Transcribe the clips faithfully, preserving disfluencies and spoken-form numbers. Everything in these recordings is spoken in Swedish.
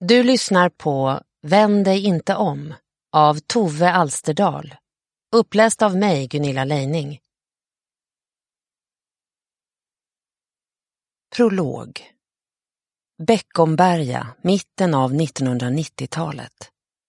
Du lyssnar på Vänd dig inte om av Tove Alsterdal. Uppläst av mig, Gunilla Leining. Prolog. Beckomberga, mitten av nittonhundranittiotalet.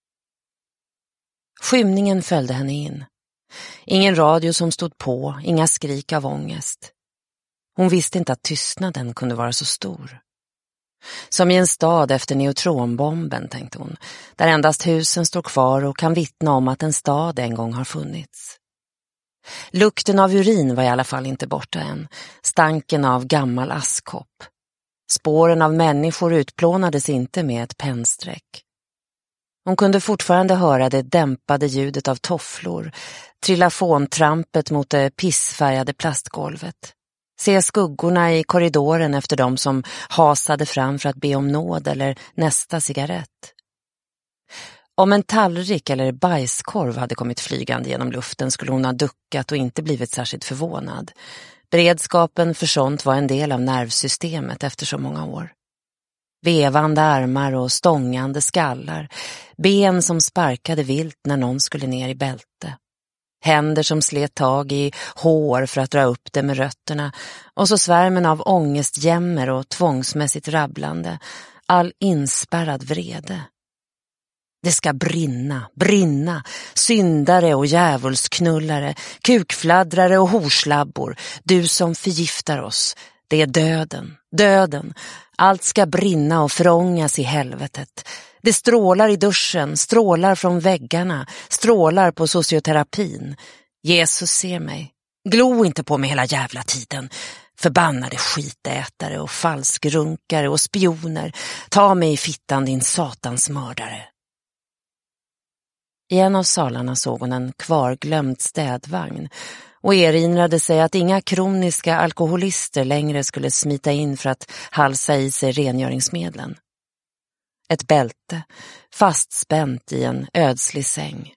Skymningen följde henne in. Ingen radio som stod på, inga skrik av ångest. Hon visste inte att tystnaden kunde vara så stor. Som i en stad efter neutronbomben, tänkte hon, där endast husen står kvar och kan vittna om att en stad en gång har funnits. Lukten av urin var i alla fall inte borta än, stanken av gammal askkopp. Spåren av människor utplånades inte med ett pennsträck. Hon kunde fortfarande höra det dämpade ljudet av tofflor, trillafontrampet mot det pissfärgade plastgolvet. Se skuggorna i korridoren efter dem som hasade fram för att be om nåd eller nästa cigarett. Om en tallrik eller bajskorv hade kommit flygande genom luften skulle hon ha duckat och inte blivit särskilt förvånad. Beredskapen för sånt var en del av nervsystemet efter så många år. Vevande armar och stångande skallar, ben som sparkade vilt när någon skulle ner i bälte. Händer som slet tag i hår för att dra upp det med rötterna och så svärmen av ångestjämmer och tvångsmässigt rabblande, all inspärrad vrede. Det ska brinna, brinna, syndare och djävulsknullare, kukfladdrare och horslabbor, du som förgiftar oss, det är döden, döden, allt ska brinna och förångas i helvetet. Det strålar i duschen, strålar från väggarna, strålar på socioterapin. Jesus ser mig. Glo inte på mig hela jävla tiden. Förbannade skitätare och falskrunkare och spioner. Ta mig i fittan, din satans mördare. I en av salarna såg hon en kvarglömd städvagn och erinrade sig att inga kroniska alkoholister längre skulle smita in för att halsa i sig rengöringsmedlen. Ett bälte, fastspänt i en ödslig säng.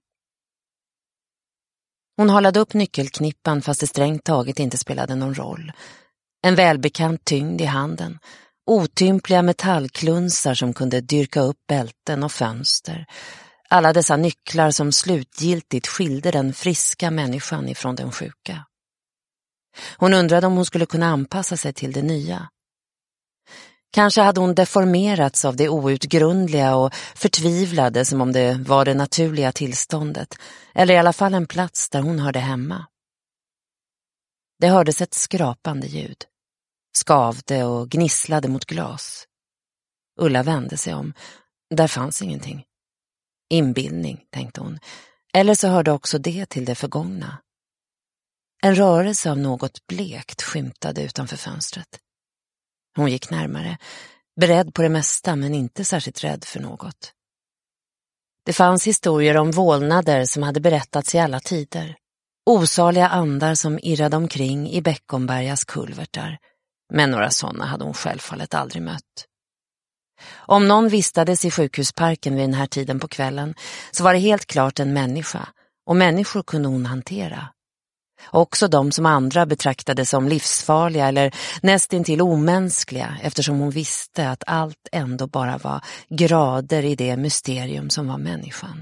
Hon hållade upp nyckelknippan fast det strängt taget inte spelade någon roll. En välbekant tyngd i handen, otympliga metallklunsar som kunde dyrka upp bälten och fönster. Alla dessa nycklar som slutgiltigt skilde den friska människan ifrån den sjuka. Hon undrade om hon skulle kunna anpassa sig till det nya. Kanske hade hon deformerats av det outgrundliga och förtvivlade som om det var det naturliga tillståndet, eller i alla fall en plats där hon hörde hemma. Det hördes ett skrapande ljud, skavde och gnisslade mot glas. Ulla vände sig om, där fanns ingenting. Inbildning, tänkte hon, eller så hörde också det till det förgångna. En rörelse av något blekt skymtade utanför fönstret. Hon gick närmare, beredd på det mesta men inte särskilt rädd för något. Det fanns historier om vålnader som hade berättats i alla tider. Osaliga andar som irrade omkring i Beckombergas kulvertar. Men några sådana hade hon självfallet aldrig mött. Om någon vistades i sjukhusparken vid den här tiden på kvällen så var det helt klart en människa, och människor kunde hon hantera. Också de som andra betraktade som livsfarliga eller nästintill omänskliga, eftersom hon visste att allt ändå bara var grader i det mysterium som var människan.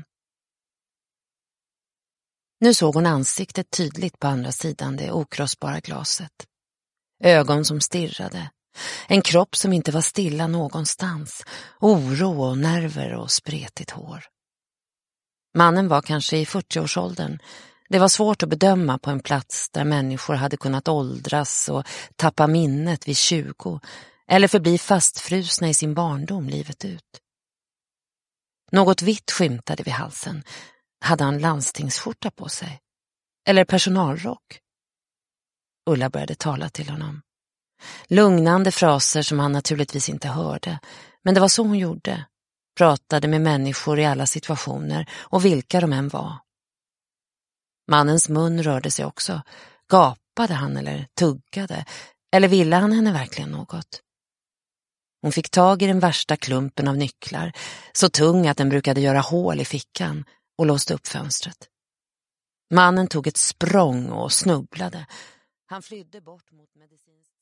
Nu såg hon ansiktet tydligt på andra sidan det okrossbara glaset. Ögon som stirrade. En kropp som inte var stilla någonstans. Oro och nerver och spretigt hår. Mannen var kanske i fyrtioårsåldern. Det var svårt att bedöma på en plats där människor hade kunnat åldras och tappa minnet vid tjugo eller förbli fastfrusna i sin barndom livet ut. Något vitt skymtade vid halsen. Hade han landstingsskjorta på sig? Eller personalrock? Ulla började tala till honom. Lugnande fraser som han naturligtvis inte hörde, men det var så hon gjorde. Pratade med människor i alla situationer och vilka de än var. Mannens mun rörde sig också. Gapade han eller tuggade? Eller ville han henne verkligen något? Hon fick tag i den värsta klumpen av nycklar, så tung att den brukade göra hål i fickan, och låste upp fönstret. Mannen tog ett språng och snubblade. Han flydde bort mot medicin.